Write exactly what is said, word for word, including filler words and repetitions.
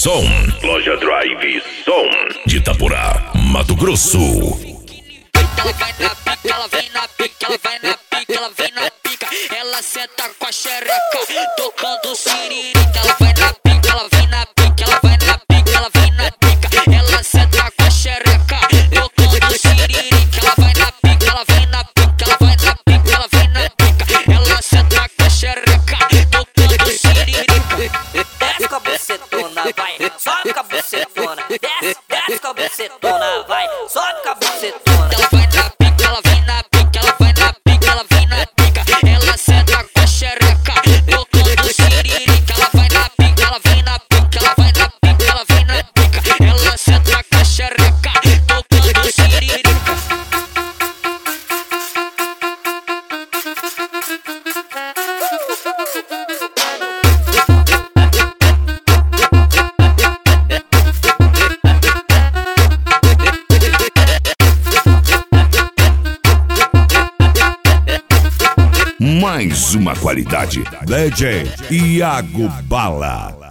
Som. Loja Drive Som de Itaporá, Mato Grosso. Ela vai na pica, ela vem na pica, ela vai na pica, ela vem na pica. Ela senta com a xereca, tocando siririca. Ela vai na pica, ela vem na pica, ela vai na pica, ela vem na pica. Ela senta com a xereca, tocando siririca. Ela vai na pica, ela vem na pica, ela vai na pica, ela vem na pica. Ela senta com a xereca, tocando siririca. Desce com a bucetona, vai, sobe com a bucetona. Desce, desce com a bucetona, vai, sobe com a bucetona. Ela vai na pica, ela vem na pica, ela vai na pica, ela vem na pica. Ela senta com a xereca, tocando siririca. Ela vai na pica, ela vem na pica, ela vai na pica, ela vem na pica. Ela senta com a xereca, tocando siririca. Mais uma qualidade. D J Iago Bala.